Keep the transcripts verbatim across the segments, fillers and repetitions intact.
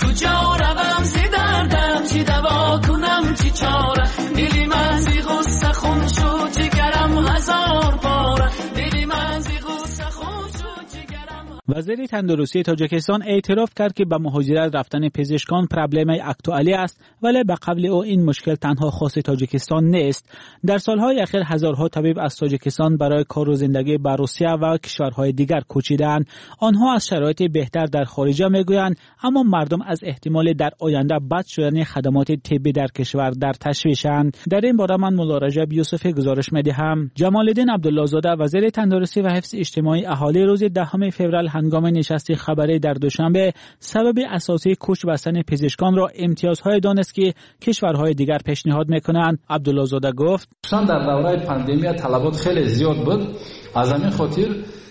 کجا روم زی دردم چی دوا کنم چی چاره دلی من زی غصه خون شد جگرم هزار باره دلی من زی غصه خون شد جگرم. وزیر تندرستی تاجیکستان اعتراف کرد که به مهاجرت رفتن پزشکان پرابلم اکتوالی است، ولی به قول او این مشکل تنها خاص تاجیکستان نیست. در سالهای اخیر هزارها طبیب از تاجیکستان برای کار و زندگی به روسیه و کشورهای دیگر کوچیدند. آنها از شرایط بهتر در خارج میگویند، اما مردم از احتمال در آینده بد شدن خدمات طبی در کشور در تشویشند. در این باره من مولا رجب یوسفی گزارش می‌دهم. جمال الدین عبدالله زاده وزیر تندرستی و حفظ اجتماعی اهالی روز دهم فوریه هنگام نشست خبری در دوشنبه سبب اساسی کوچ بستن پزشکان را امتیازهای دانست که کشورهای دیگر پیشنهاد میکنند. عبدالله زاده گفت در دوره پاندمی طلبات خیلی زیاد بود، از همین خاطر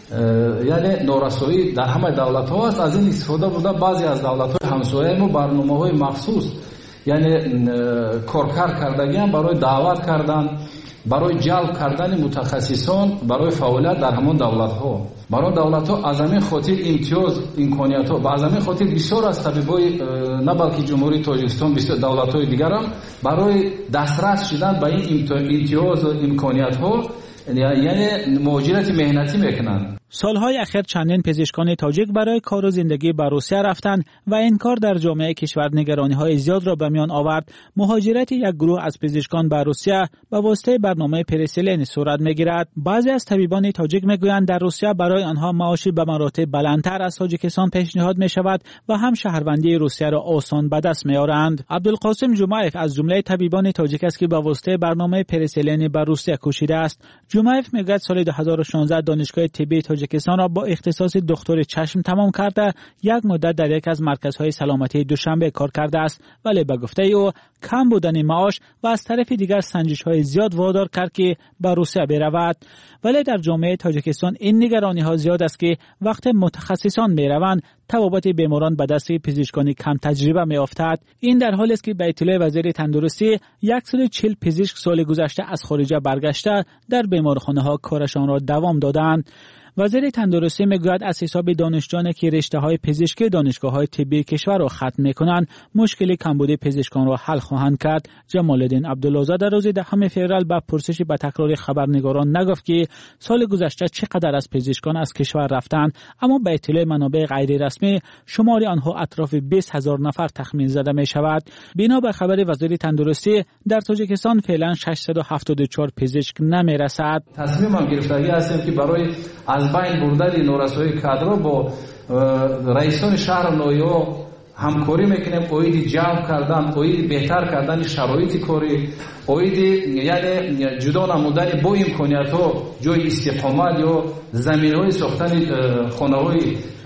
یعنی نورسایی در همه دولت ها است. از این استفاده بوده بعضی از دولت های همسایه ما برنامه های مخصوص یعنی کارکار کردگی برای دعوت کردن، برای جلب کردن متخصصان برای فعالیت در همون دولت ها. برای دولت ها از همین خاطر امتیاز امکانیت ها، از همین خاطر بسیار از طبیبای نه بلکه جمهوری تاجیکستان بسیار دولت های دیگر هم برای دسترس شدن به این امتیاز و امکانیت ها یعنی مهاجرت مهنتی میکنند. سالهای اخیر چندین پزشکان تاجیک برای کار و زندگی به روسیه رفتند و این کار در جامعه کشور نگرانی‌های زیاد را به میان آورد. مهاجرت یک گروه از پزشکان به روسیه به واسطه برنامه پرسلین صورت می‌گیرد. بعضی از طبیبان تاجیک میگویند در روسیه برای آنها معاشی به مراتب بلندتر از تاجیکستان پیشنهاد می‌شود و هم شهروندی روسیه را آسان به دست می‌آورند. عبدالقاسم جمعیف از جمله طبیبان تاجیک است که به واسطه برنامه پرسلین به روسیه کوشیده است. جمعیف میگوید سال دو هزار و شانزده دانشگاه طبی تاجیکستان را با اختصاص دکتر چشم تمام کرده یک مدت در یک از مرکزهای سلامتی دوشنبه کار کرده است، ولی به گفته او کم بودن معاش و از طرف دیگر سنجش‌های زیاد وادار کرد که به روسیه برود. ولی در جامعه تاجیکستان این نگرانی‌ها زیاد است که وقت متخصصان می‌روند طبابت بیماران به دست پزشکان کم تجربه می‌افتد. این در حالی است که به اطلاع وزیر تندرستی صد و چهل پزشک سال گذشته از خارج برگشته در بیمارخانه‌ها کارشان را دوام دادند. وزیر تندرستی میگوید از حساب دانشجویانی که رشته‌های پزشکی دانشگاه‌های طبی کشور را ختم می‌کنند مشکل کمبود پزشکان را حل خواهند کرد. جمال الدین عبدالله زاده روز دهم فوریه به پرسش به تکرار خبرنگاران نگفت که سال گذشته چقدر از پزشکان از کشور رفتند، اما به اطلاع منابع غیر رسمی شمار آنها اطراف بیست هزار نفر تخمین زده می‌شود. بنا به خبر وزیر تندرستی در تاجیکستان فعلا ششصد و هفتاد و چهار پزشک نمی‌رسد. تصمیم ما گرفتگی هستیم که برای از بین بردن نورسایی کادر با رئیسان شهر نویا همکاری میکنیم، اوید جمع کردن، اوید بهتر کردن شرایط کاری، اوید یعنی جدا نمودن با امکانیت ها جای استقامت یا زمین های ساختن خانه های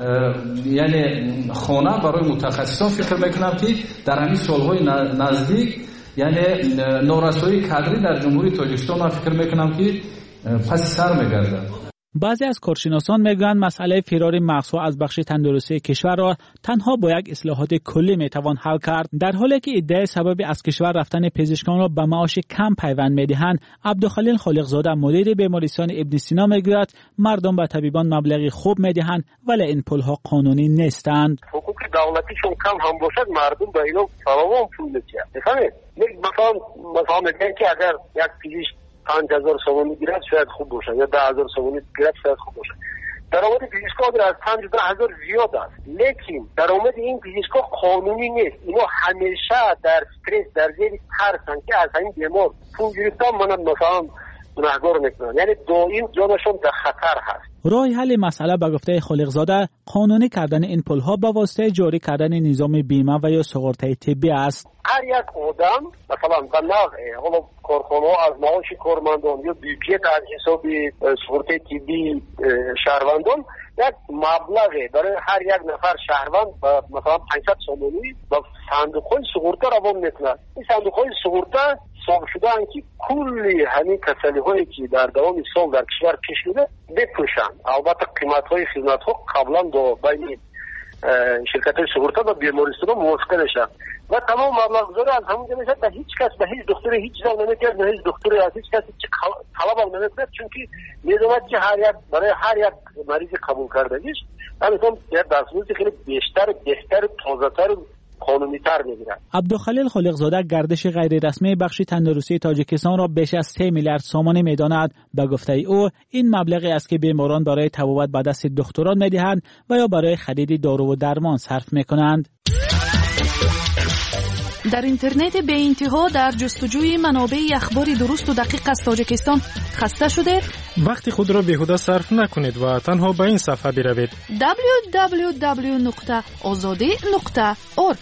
یعنی خانه برای متخصصان فکر میکنم که در همین سالهای نزدیک یعنی نورسایی کادری در جمهوری تاجیکستان من فکر میکنم که پس سر میگرده. بعضی از کارشناسان میگویند مسئله فرار مغزها از بخش تندرستی کشور را تنها با یک اصلاحات کلی میتوان حل کرد. در حالی که ادعای سبب از کشور رفتن پزشکان را به معاش کم پیوند میدهند، عبدالخلیل خالقزاده مدیر بیمارستان ابن سینا میگوید مردم به طبیبان مبلغی خوب میدهند ولی این پولها قانونی نیستند. حقوق دولتیشون کم هم باشد مردم به اینا فراوان پول میدهند. بفهمید مثلا مثلا میگن که اگر یک پزشک پنج هزار سومانی گیرد شاید خوب باشه یا ده هزار سومانی گیرد شاید خوب باشه. درآمد پزشکا از پنج ده هزار زیاد است، لیکن درآمد این پزشکا قانونی نیست. اینا همیشه در استرس در زیر ترسن که از این بیمار پول گرفتن منم مثلا گناهگار میکنن، یعنی دائم جانشون در خطر هست. راه حل مسئله به گفته خالقزاده قانونی کردن این پولها با واسطه جاری کردن نظام بیمه و یا سپرده طبی است. هر یک آدم مثلا به نوع حالا کارخانه از معاش کارمندان یا بیوکیت از حساب سپرده طبی شهروندان یک مبلغ برای هر یک نفر شهروند مثلا پانصد سومانی با صندوق‌های سپرده روان میکنند. این صندوق‌های سپرده صاحب شدن که کلی همین کسالی‌هایی که در دوام سال در کشور پیش میاد بپوشن. البته قیمت‌های خدمات‌ها قبلا با بین شرکت‌های سپرده و بیمارستان‌ها موافقه نشد و تمام مبلغ‌گذاری از همون جمعیت به هیچ کس به هیچ دکتری هیچ چیز نمی‌کرد، به هیچ دکتری از هیچ کسی طلب نمی‌کرد، چون که می‌دونید که هر یک برای هر یک مریض قبول کردنیش همین در دستمزد خیلی بیشتر بهتر تازه‌تر قانونی تر میگیرد. عبدالخلیل خالقزاده گردش غیر رسمی بخش تندرستی تاجیکستان را بیش از سه میلیارد سومانی میداند. به گفته او این مبلغی است که بیماران برای تبابت به دست دکتران میدهند و یا برای خرید دارو و درمان صرف میکنند. در اینترنت به انتها در جستجوی منابع اخبار درست و دقیق از تاجیکستان خسته شده؟ وقت خود را بیهوده صرف نکنید و تنها به این صفحه بروید دبلیو دبلیو دبلیو نقطه آزادی نقطه اورگ.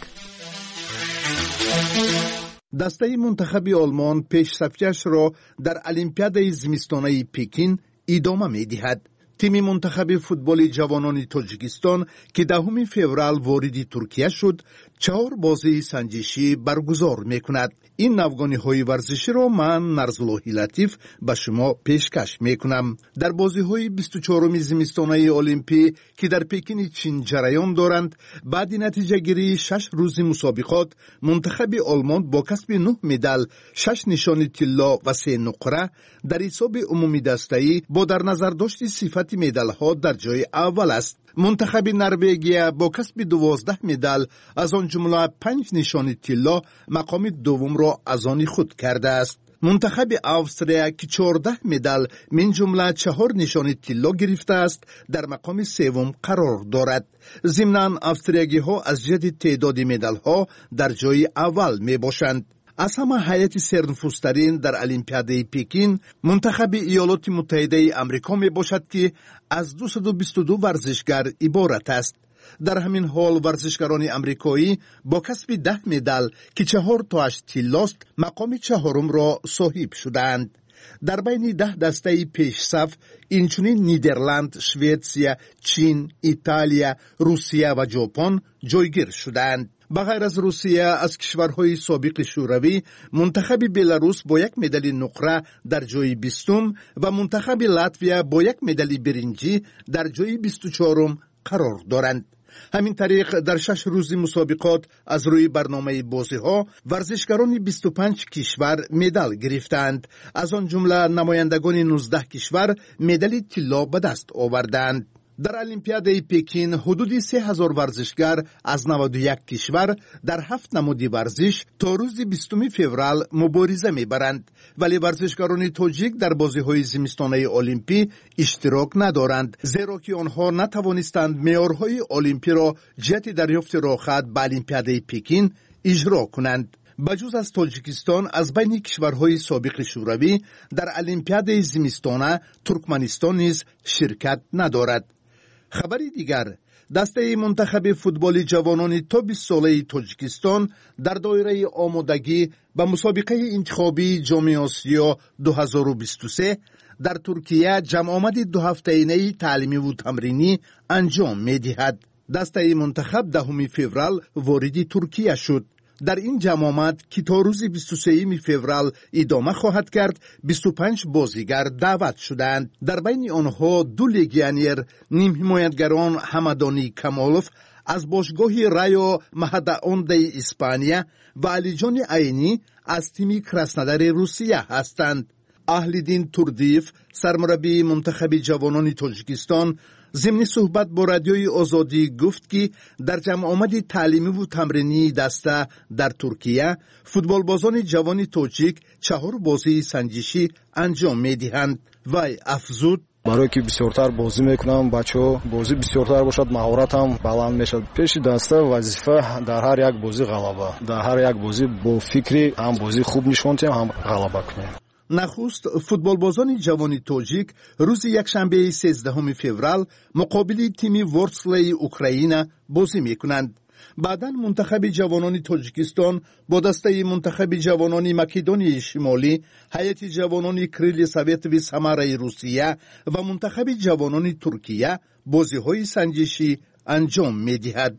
دسته منتخب آلمان پیشرفتی‌اش را در المپیاد زمستانه پکین ادامه می‌دهد. تیم منتخب فوتبال جوانان تاجیکستان که دهم فوریه وارد ترکیه شد، چهار بازی سنجشی برگزار میکند. این نوگانی‌های ورزشی را من نرزالله لطیف به شما پیشکش میکنم. در بازی‌های بیست و چهارم زمستانه المپی که در پکین چین جریان دارند، بعد نتیجه گیری شش روز مسابقات، منتخب آلمان با کسب نه مدال، شش نشان طلا و سه نقره در حساب عمومی دسته‌ای با در نظر داشت صفت مدال‌ها در جای اول است. منتخب نروژیا با کسب دوازده مدال از آن جمله پنج نشان طلا مقام دوم را از آن خود کرده است. منتخب استرالیا که چهارده مدال من جمله چهار نشان طلا گرفته است در مقام سوم قرار دارد. ضمناً استرالیایی‌ها از جهت تعداد مدال‌ها در جای اول می باشند. از همه هیئت سرنفوذترین در المپیاد پکین منتخب ایالات متحده آمریکا می باشد که از دویست و بیست و دو ورزشگر عبارت است. در همین حال ورزشکاران آمریکایی با کسب ده مدال که چهار تاش طلاست مقام چهارم را صاحب شدند. در بین ده دسته پیش صف اینچنین نیدرلند، شویتسیا، چین، ایتالیا، روسیه و ژاپن جایگیر شدند. بغیر از روسیه از کشورهای سابق شوروی منتخب بلاروس با یک مدال نقره در جای بیستم و منتخب لاتویا با یک مدال برنجی در جای بیست و چهارم قرار دارند. همین طریق در شش روز مسابقات از روی برنامه بازی‌ها ورزشکاران بیست و پنج کشور مدال گرفتند. از آن جمله نمایندگان نوزده کشور مدال طلا به دست آوردند. در المپیاد پکین حدود سه هزار ورزشگر از نود و یک کشور در هفت نماد ورزش تا روز بیستم فوریه مبارزه میبرند، ولی ورزشکاران تاجیک در بازی‌های زمستانه المپی اشتراک ندارند، زیرا که آنها نتوانستند معیارهای المپی را جهت دریافت راه‌خط به المپیاد پکین اجرا کنند. بجز از تاجیکستان از بین کشورهای سابق شوروی در المپیاد زمستانه ترکمنستان نیز شرکت ندارد. خبری دیگر، دسته منتخب فوتبال جوانان تا بیست ساله تاجیکستان در دایره آمادگی به مسابقه انتخابی جام آسیا دو هزار و بیست و سه در ترکیه جمع آمد دو هفته‌ای تعلیمی و تمرینی انجام می‌دهد. دسته منتخب دهم فوریه وارد ترکیه شد. در این جمع آمد که تا روز بیست و سوم فوریه ادامه خواهد کرد، بیست و پنج بازیگر دعوت شدند. در بین آنها دو لیگیونر، نیم حمایتگران همدانی کمالوف از باشگاه رایو مهداونده اسپانیا و علیجان عینی از تیم کراسنودار روسیه هستند. اهلیدین توردیف سرمربی منتخب جوانان تاجیکستان ضمن صحبت با رادیوی آزادی گفت که در جمع آمد تعلیمی و تمرینی دسته در ترکیه فوتبالبازان جوان تاجیک چهار بازی سنجشی انجام می‌دهند. وی افزود: برای که بسیارتر بازی میکنم، بچه‌ها بازی بسیارتر باشد، مهارتم بلند میشد. پیش دسته وظیفه در هر یک بازی غلبه، در هر یک بازی با فکری هم بازی خوب نشون دهیم هم غلبه کنیم. نخست فوتبالبازان جوان تاجیک روز یکشنبه سیزدهم فوریه مقابل تیم ورسلی اوکراین بازی میکنند. بعداً منتخب جوانان تاجیکستان با دسته منتخب جوانان مکدونیای شمالی، هیئت جوانان کریل سوویت و سماره روسیه و منتخب جوانان ترکیه بازی‌های سنجشی انجام می‌دهد.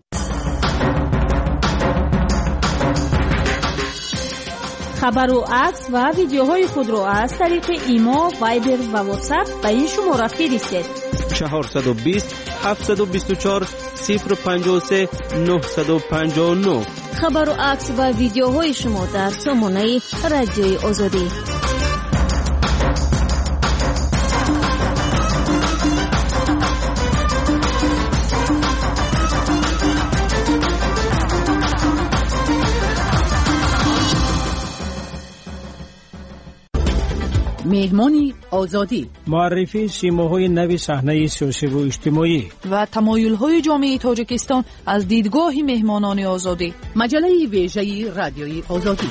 خبر و عکس و ویدیوهای خود را از طریق ایما، وایبر و واتساپ به این شماره فرستید: چهارصد و بیست هفتصد و بیست و چهار صفر پنجاه و سه نهصد و پنجاه و نه. خبر و عکس و ویدیوهای شما در سامانه رادیوی آزادی. مهمانی آزادی، معرفی سیماهای نوی صحنه سیاسی و اجتماعی و تمایل‌های جامعه تاجیکستان از دیدگاه مهمانان آزادی. مجله ویژه رادیوی آزادی.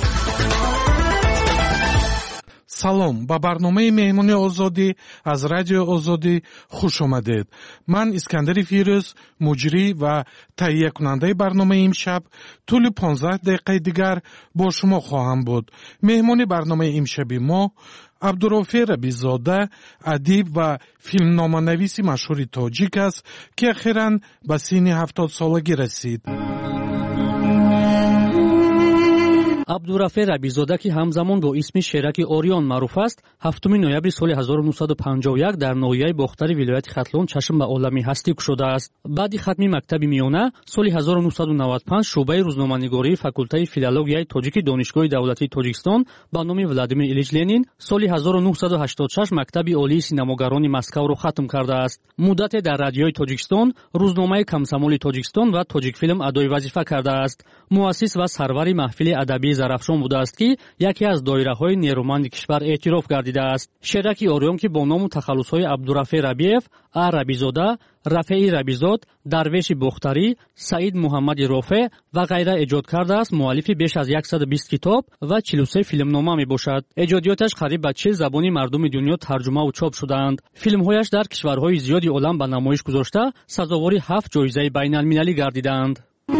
салом ба барномаи меҳмони озодӣ аз радиои озодӣ хуш омадед. ман искандари фирӯз муҷрӣ ва таҳиякунандаи барномаи имшаб тӯли понздаҳ дақиқаи дигар бо шумо хоҳам буд. меҳмони барномаи имшаби мо абдурофе рабизода, адиб ва филмноманависи машҳури тоҷик аст ки ахиран ба синни ҳафтодсолагӣ расид. абдурафе рабизода ки ҳамзамон бо исми шераки орион маъруф аст, ҳафтуми ноябри соли ҳазору нуҳсаду панҷоҳу як дар ноҳияи бохтари вилояти Хатлон чашм ба олами ҳастӣ кушодааст. баъди хатми мактаби миёна соли ҳазору нуҳсаду навад و پنج шуъбаи рӯзноманигории факултаи филологияи тоҷики донишгоҳи давлатии Тоҷикистон ба номи Владимир Илич Ленин соли ҳазору нуҳсаду ҳаштоду шаш мактаби олии синамогарони Москавро хатм кардааст. муддате дар радиои Тоҷикистон, рӯзномаи Комсомоли Тоҷикистон ва Тоҷикфилм адои вазифа кардааст. муассис ва сарвари маҳфили адабии зарафшон будааст ки яке аз доираҳои нерӯманди кишвар эътироф гардидааст. шераки орион ки бо ному тахаллусҳои Абдурафе Рабиев, А Рабизода, Рафеи Рабизод, Дарвеши Бохтарӣ, Саид Муҳаммади Рофе ва ғайра эҷод кардааст. муаллифи беш аз яксаду бист китоб ва чилу се филмнома мебошад. эҷодиёташ қариб ба чил забони мардуми дунё тарҷумаву чоп шудаанд. филмҳояш дар кишварҳои зиёди олам ба намоиш гузошта сазовори ҳафт ҷоизаи байналмилалӣ гардидаанд.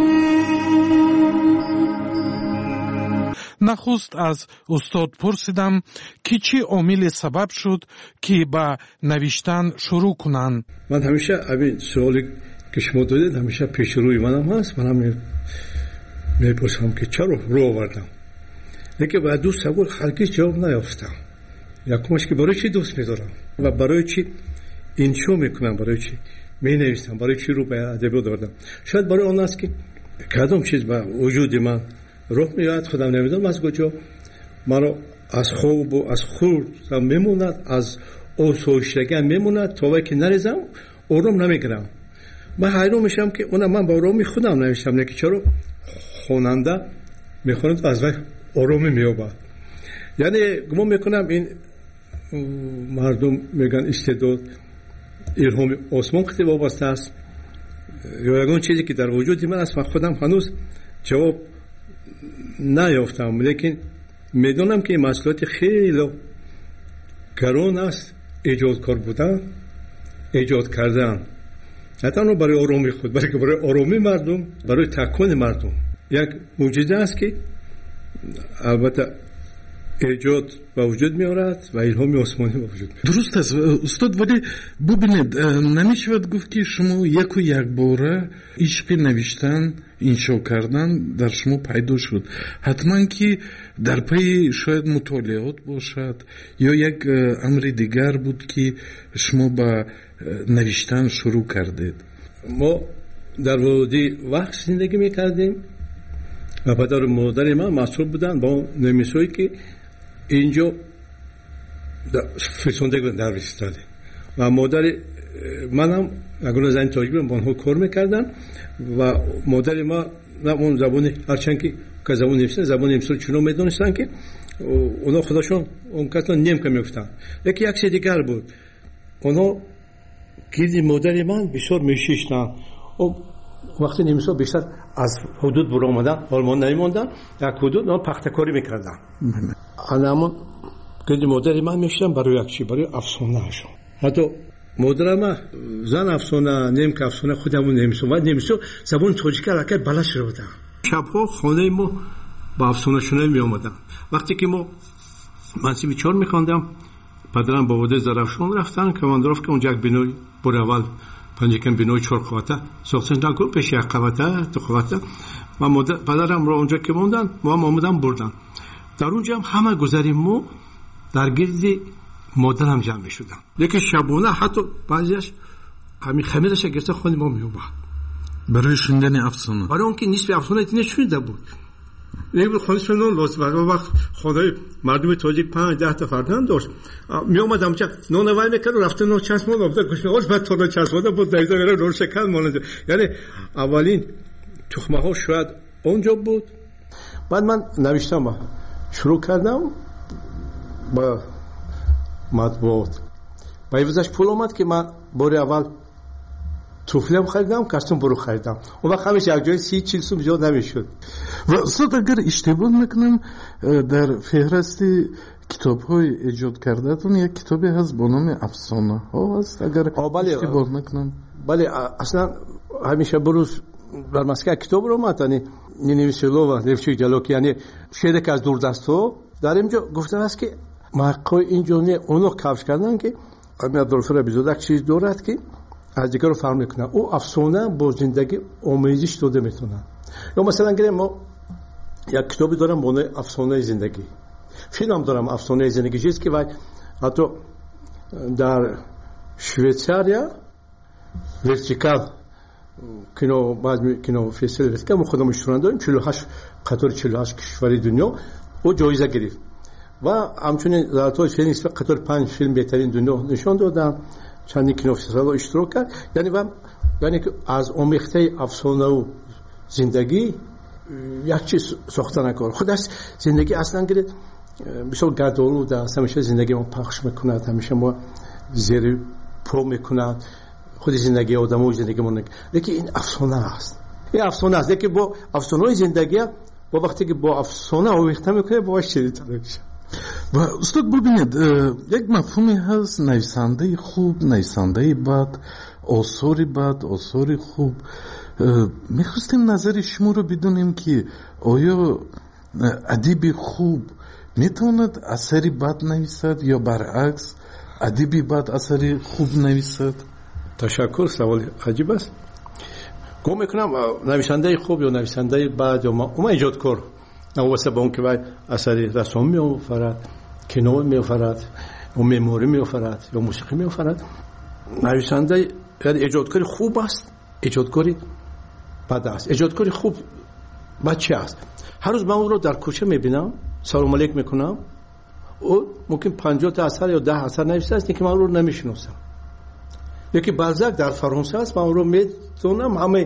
нахуст аз устод пурсидам ки чӣ омиле сабаб шуд ки ба навиштан шурӯъ кунанд. ман ҳамеша абин суоле ки шумо додед ҳамеша пешрӯи манам ҳаст. манам мепурсам ки чаро рӯ овардам, лекин ба ду савол ҳаргиз ҷавоб наёфтам. якумаш ки барои чӣ дӯст медорам ва барои чӣ иншо мекунам, барои чӣ менависам, барои чӣ рӯ ба адабиёт овардам. шояд барои он аст ки кадом чиз ба вуҷуди ман роҳ меояд, худам намедонам аз куҷо маро аз хобу аз хурдам мемонад, аз осоиштагиам мемонад, то вақте ки нарезам ором намегирам. ман ҳайрон мешавам ки ona ман ба ороми худам навиштам, лекин чаро хонанда мехонад аз вай оромӣ меёбад. яъне гумон мекунам ин мардум мегӯянд истеъдод илҳоми осмон қити вобаста аст ё ягон чизе ки дар вуҷуди ман аст. ман худам ҳанӯз ҷавоб наёфтам, лекин медонам ки масъулияти хеле гарон аст эҷодкор будан, эҷод кардан, на танҳо барои оромии худ, балки барои оромии мардум, барои такони мардум. як мӯъҷиза аст ки албатта эҷод ба вуҷуд меорад ва илҳоми осмонӣ ба вуҷуд меорад. дуруст аст устод, вале бубинед, намешавад гуфт ки шумо яку якбора ишқи навиштан, иншо кардан дар шумо пайдо шуд. ҳатман ки дар пайи шояд мутолиот бошад ё як амри дигар буд ки шумо ба навиштан шурӯъ кардед. мо дар води вақт зиндагӣ мекардем ва падару модари ман масъул буданд ба он немисое ки инҷо фирсонда дар Австралия ва модари манам ягона зани тоҷик ба онҳо кор мекарданд ва модари ма он забони ҳарчанд ки забони немси забони немсиро чунон медонистанд ки онҳо худашон он касро немка мегуфтанд. лекин як чизи дигар буд, онҳо гирди модари ман бисёр мешиштанд. вақти немисо бештар аз ҳудуд буромадан олмон намемонданд, як ҳудуд он пахтакорӣ мекарданд. анамон гирди модари ман мешиштанд барои як чи барои афсонаашон. ҳатто модарам зан афсона, немка афсона, худамон немисо ва немисо забони тоҷика аллакай баланд шуда буданд. шабҳо хонаи мо ба афсонашунавӣ меомаданд. вақте ки мо мансиби чор мехондам, падарам ба водаи Зарафшон рафтанд, командировка онҷа як бинои бори аввал панҷакам бинои чор қавата сохтан дар гуфт пеш як қавата ду қавата ва модар падарамро онҷа ки монданд мо ҳам омадан бурданд. дар онҷа ҳам ҳама гузари мо дар гирди модарам ҷамъ мешуданд. лекин шабона ҳатто баъзеаш ҳамин хамираша гирфта хони мо меёбад барои шундани афсона, барои он ки нисфи афсона итне шунида буд. лекин хонишро нон лозим аст. он вақт хонаи мардуми тоҷик панҷ даҳта фарзанд дошт. меомадам ча нон вай мекард, рафта нон часмон обда гӯшмеош ба тона часмода буд дайза мера нон шакан монад. яъне аввалин тухмаҳо шояд онҷо буд. баъд ман навиштам шурӯъ кардам ба матбуот. ба ивзаш пул омад ки ман бори аввал туфлиам харидам, костюм буру харидам. Он вақт ҳамеш якҷои си чил сум зиёд намешуд. ва устод агар иштибоҳ накунам дар феҳристи китобҳои эҷод кардаатон як китобе ҳаст бо номи афсонаҳо ҳаст, агар иштибоҳ накунам. бале аслан ҳамеша бурӯз дар Москва китоб омад, яъне Ниневисилова, Левчик Ҷалоки, яъне шеъре ки аз дурдастҳо дар ин ҷо гуфтааст ки мақои ин ҷо не оно кавш кардан ки Абдурафи Рабизода як чиз дорад ки аз дигаро фарқ мекунад. ӯ афсона бо зиндагӣ омезиш дода метавонад. ё масалан гирем мо як китобе дорам бо номи афсонаи зиндагӣ, филм дорам афсонаи зиндагӣ, чиз ки вай ҳатто дар Швейтсария вертикал кино баъзе кино фестивал вертикал мо худам иштирок дорем, чилу ҳашт қатори чилу ҳашт кишвари дунё ӯ ҷоиза гирифт ва ҳамчунин золотои филм қатори панҷ филм беҳтарин дунё нишон додам, чанди кинофестивалҳо иштирок кард. яъне ва яъне ки аз омехтаи афсонаву зиндагӣ як чиз сохта накор. худаш зиндагӣ аслан гиред бисёр гадолуда аст, ҳамеша зиндагӣ мо пахш мекунад, ҳамеша мо зери по мекунад, худи зиндагӣ одамои зиндагӣ мо нек. лекин ин афсона аст, ин афсона аст. лекин бо афсонаи зиндагӣ бо вақте ки бо афсона омехта мекунад бо ширинтар мешавад. ва устод бубинед, як мафҳуме ҳаст, нависандаи хуб, нависандаи бад, осори бад, осори хуб. мехостем назари шуморо бидонем ки оё адиби хуб метавонад асари бад нависад ё баръакс адиби бад асари хуб нависад? ташаккур, саволи аҷиб аст. гум мекунам нависандаи хуб ё нависандаи бад ё ума иҷодкор навобаста ба он ки вай асари рассом меофарад, кино меофарад, ё меъморӣ меофарад ё мусиқӣ меофарад, нависандаи яъне эҷодкори хуб аст, эҷодкори бад аст. эҷодкори хуб бад чи аст? ҳар рӯз ман ӯро дар кӯча мебинам, салом алейк мекунам, ӯ мумкин панҷоҳта асар ё даҳ асар нависааст, ки ман ӯро намешиносам. яки Балзак дар Фаронса аст, ман ӯро метавонам ҳамаи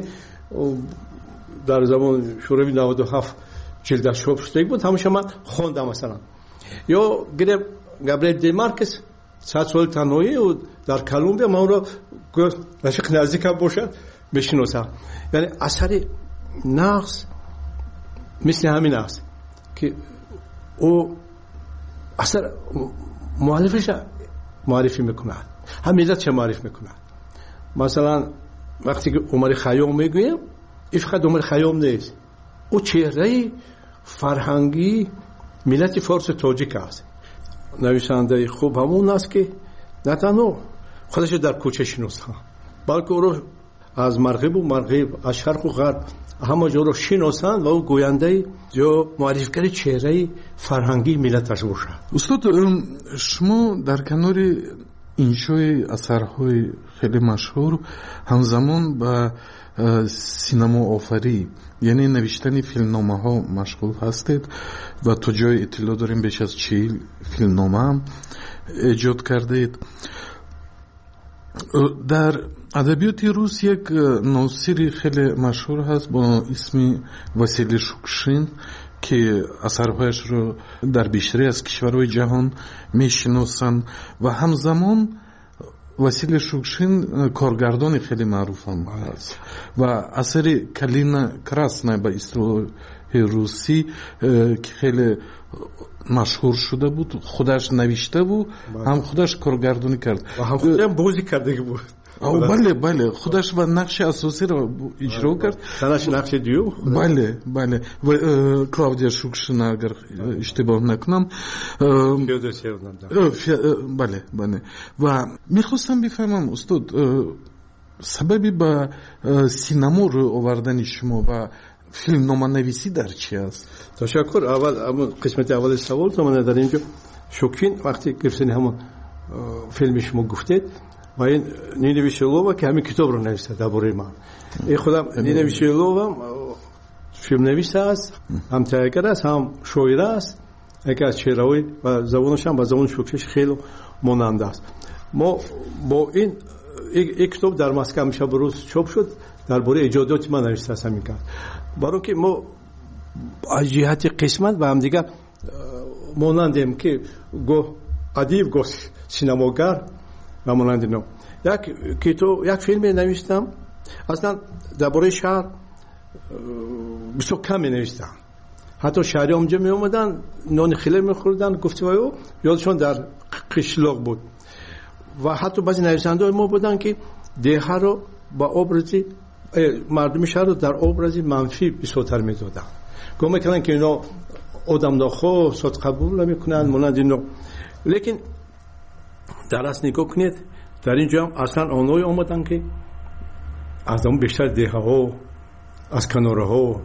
дар замони шӯравии наводу ҳафт ҷилдаш чоп шудагӣ буд, ҳамаша ман хондам. масалан ё гиреб Габриэл де Маркес сад соли танҳоӣ дар Колумбия, ман ӯро рашиқ наздикам бошад мешиносам. яъне асари нағз мисли ҳамин аст ки ӯ асар муаллифаша муаррифӣ мекунад, ҳам миллатша муарриф мекунад. масалан вақте ки Умари Хайём мегӯем, ин фақат Умари Хайём нест, ӯ чеҳраи фарҳангии миллати форсу тоҷик аст. нависандаи хуб ҳамон аст ки на танҳо худашро дар кӯча шиносад, балки ӯро аз марғибу марғиб, аз шарқу ғарб ҳама ҷоро шиносанд ва ӯ гӯяндаи ё муаррифгари чеҳраи фарҳангии миллаташ бошад. устод, шумо дар канори иншои асарҳои хеле машҳур ҳамзамон ба синамоофарӣ, яъне навиштани филмномаҳо машғул ҳастед ва то ҷои иттилоъ дорем беш аз чил филмномаам эҷод кардаед. дар адабиёти рус як носири хеле машҳур ҳаст бо исми Василий Шукшин ки асарҳояшро дар бештари аз кишварҳои ҷаҳон мешиносанд ва ҳамзамон Василий Шукшин коргардони хеле маъруфам ҳаст ва асари Калина Красная ба истилоҳи русӣ ки хеле машҳур шуда буд, худаш навиштаву ҳам худаш коргардонӣ кард ва ҳам худам бозӣ кардагӣ буд. бале бале худаш ва нақши асосиро иҷро кард. санаш нақши дуюм? бале бале Клавдия Шукшина, агар иштибоҳ накунам. бале бале ва мехостам бифаҳмам устод, сабаби ба синамо рӯй овардани шумо ва филмноманависӣ дар чи аст? ташаккур. аввал ҳамон қисмати аввали саволтон ман дар ин ҷо Шукин вақте гирифтани ҳамон филми шумо гуфтед ва ин Нина Вишелова ки ҳамин китобро нависта дар бораи ман. ин худам Нина Вишелова филмнавис аст, ҳам тайягар аст, ҳам шоира аст. яке аз чеҳраҳои ва забонашам ба забони Шукшин хеле монанда аст. мо бо ин ин китоб дар Москва ҳамеша бирӯз чоп шуд, дар бораи эҷодиёти ман нависта аст ҳамин кас. баро ки мо аз ҷиҳати қисмат ба ҳамдигар монандем ки гоҳ ادیب گو سینماگر و مانند اینا. یک کتاب یک فیلم نوشتم اصلا درباره شهر بسیار کم نوشتم. حتی شهری اونجا می اومدن نان خیلی میخوردن گفتگو یادشون در قشلاق بود و حتی بعضی نویسنده ما بودن که دیه رو با ابرزی مردم شهر رو در ابرزی منفی بسیارتر میدادن. گفت میکنن که اینا آدم ناخواه صد قبول نمیکنن مانند اینا. لیکن در اصل نگاه کنید در اینجا هم اصلا آنهایی آمدن که از اون بیشتر دیه ها از کناره ها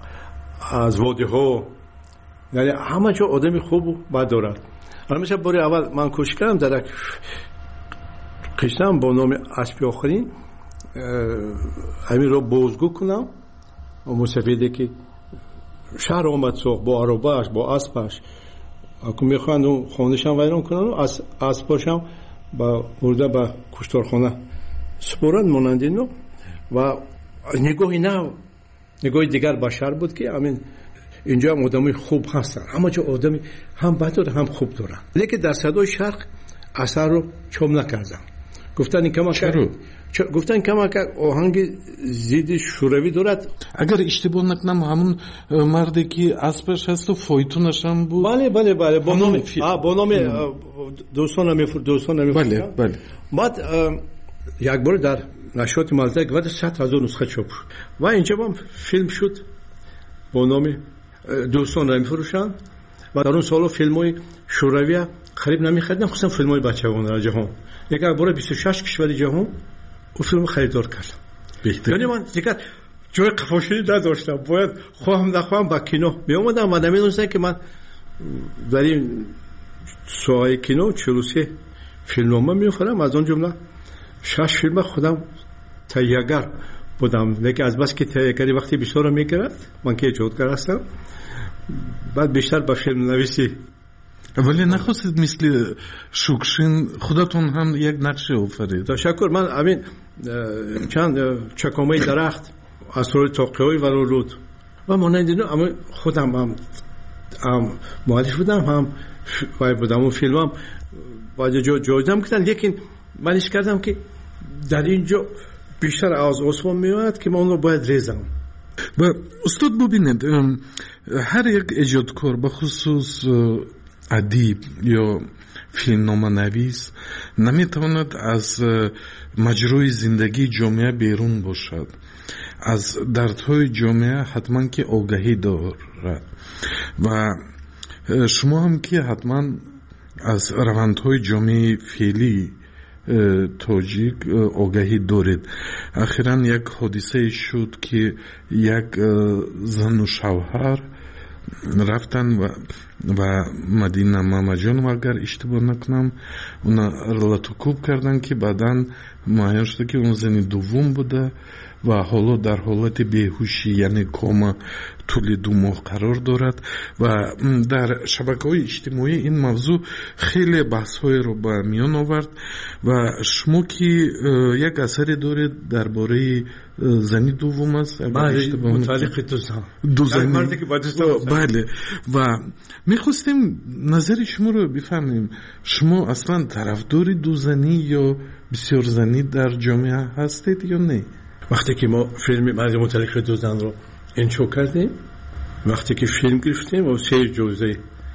از واده ها یعنی همه جا آدمی خوب و بد دارد. الان مثل باری اول من کوشش کردم در یک قصه با نام اسب آخرین همین رو بازگو کنم و مصفیده که شهر آمد ساخت با عربهش با اسبش اکنون میخواهند اون خانهشان ویران کنن و اسباشم با برده به کشتارخانه سپرند مانند اینو و نگاهی نه نگاهی دیگر بشر بود که همین اینجا هم آدمی خوب هستن همه جا آدمی هم بد داره هم خوب دارن. لیکن در صدای شرق اثر رو چوب نکردم. گفتن این کما چرا؟ گفتن کما که آهنگ زید شوروی دارد. اگر اشتباه نکنم همون مردی که اسبش هست و فایتونش هم بود. بله بله بله با نام با نام دوستان میفروشند دوستان میفروشند. بله بله. بعد یک بار در نشریات مالزه بعد صد هزار نسخه چاپ شد و اینجا هم فیلم شد با نام دوستان میفروشند و در اون سال فیلم‌های شوروی خرید نمی‌خریدن خصوصا فیلم‌های بچگانه در جهان. یک بار بیست و شش کشور جهان اون فیلم خریدار کردم. بهتر. یعنی من دیگه جای قفاشی نداشتم. باید خواهم نخواهم با کینو می اومدم و نمی‌دونستم که من در این ساحه کینو چهل و سه فیلمنامه می‌فرستم. از اون جمله شش فیلم خودم تهیه‌گر بودم. لیکن از بس که تهیه‌گری وقتی بیشتر می‌کرد من که ایجادگر هستم بعد بیشتر به فیلم نویسی. ولی نخواستید مثل شوکشین خودتون هم یک نقشه آفرید؟ تشکر. من همین چند چکامه درخت اسرار تاقی‌های ولولود و مانند اینا اما خودم هم هم مؤلف بودم هم وای بودم اون فیلمم باید جا جایزم کردن. لیکن من ایش کردم که در اینجا بیشتر از عثمان میاد که من اون رو باید ریزم. و استاد ببینید هر یک ایجادکار بخصوص ادیب یا فیلمنامه نویس نمیتواند از مجروی زندگی جامعه بیرون باشد. از دردهای جامعه حتما که آگاهی دارد و شما هم که حتما از روندهای جامعه فعلی تاجیک آگاهی دارید. اخیراً یک حادثه شد که یک زن و شوهر رفتن و و مدینه مامجان و اگر اشتباه نکنم اونا رلاتوکوب کردن که بعداً معین شده که اون زنی دوم بوده و حالا در حالت بیهوشی یعنی کوما طول دو ماه قرار دارد و در شبکه‌های اجتماعی این موضوع خیلی بحث‌های رو به میان آورد و شما که یک اثری دارید درباره زنی دوم است متعلق دو زن دو زنی بله و میخواستیم نظر شما رو بفهمیم. شما اصلا طرفدار دو زنی یا بسیار زنی در جامعه هستید یا نه؟ وقتی که ما فیلم مرد متعلق دو زن رو انشو کردیم وقتی که فیلم گرفتیم و سه جزء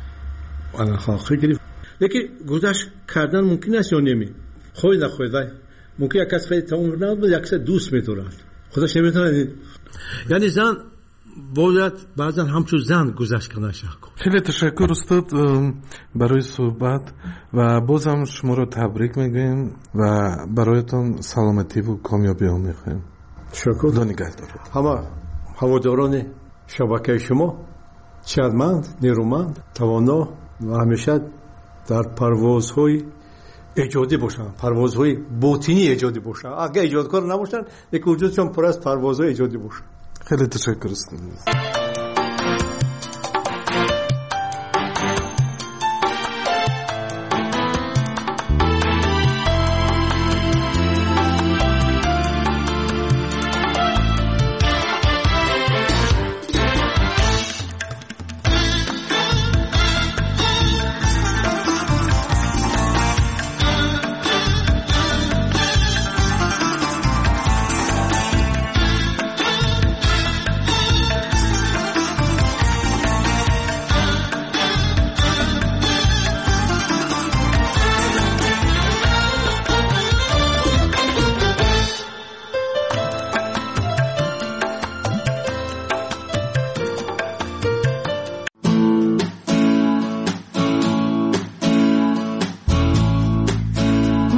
آن خاطر گرفت لیکن گذشت کردن ممکن است یا نمی خود نخواهید ولی ممکن یک کس خیلی تمام نبود یک کس دوست می‌دارد خودش نمی‌تونه. یعنی زن باید بعضا همچون زن گذشت کنه. خیلی تشکر استاد برای صحبت و بازم شما رو تبریک میگیم و برایتان سلامتی و کامیابی ها میخوایم. تشکر. خدا نگهدار. همه هواداران شبکه شما شادمند، نیرومند، توانا و همیشه در پروازهای ایجادی باشن، پروازهای باطنی ایجادی باشن. اگه ایجادکار نباشن یک وجودشون پر از پروازهای ایجادی باشن. خیلی تشکر استاد.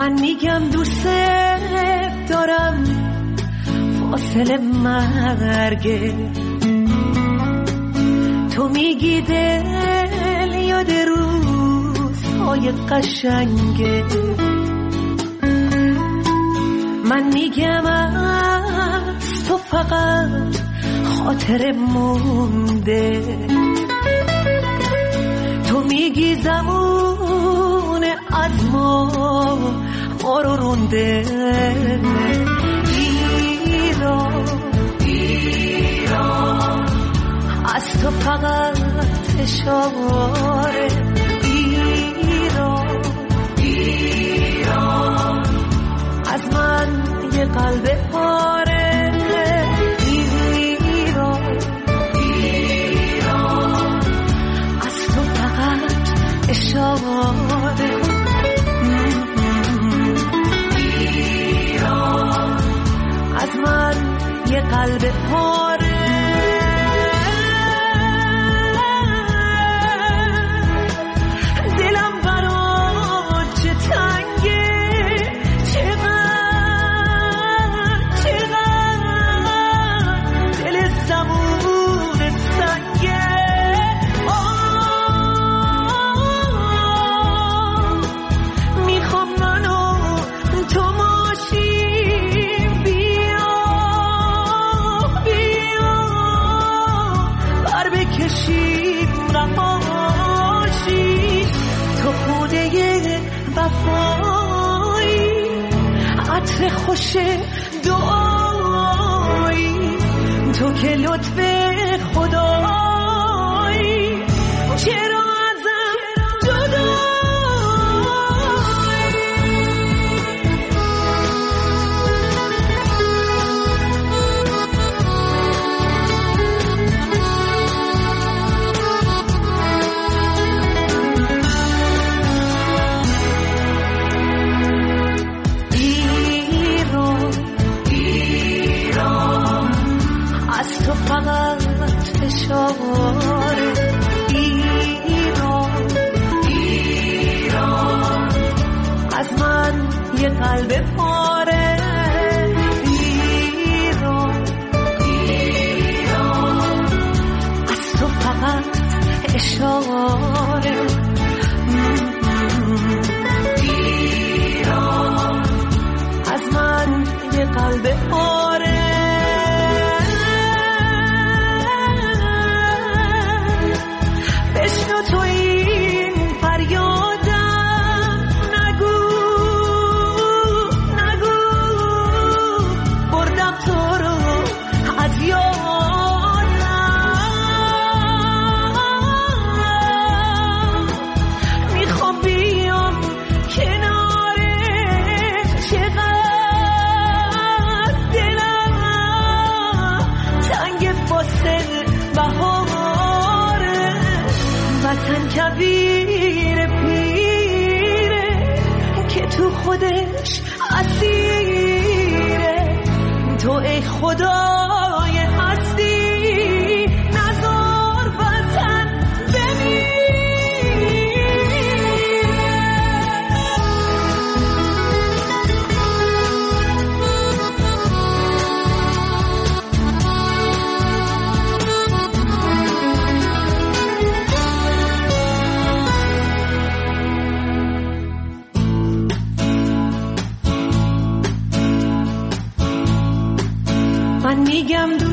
من میگم دوست دارم فاصله مرگه، تو میگی دل یاد روزهای قشنگه، من میگم از تو فقط خاطر مونده، تو میگی زمان از ما ما رو رونده. ایران ایران از تو فقط اشاره، ایران ایران از من یه قلب پاره، ایران ایران از تو فقط اشاره، ایران از من یه قلب پاره. عطر خوش دعایی تو که لطف خدایی، چرا ازم جدایی؟ اشاره، ایران ایران از من یه قلب پاره، ایران ایران از تو فقط اشاره، ایران از من یه قلب پاره. بشنو تو این فریادم، نگو نگو بردم تو رو از یادم، میخوام بیام کنارت، چقدر دلم تنگ واسه بهاره، وطن کبیر پیره که تو خودش اسیره، تو ای خدای هستی نذار وطن من میگم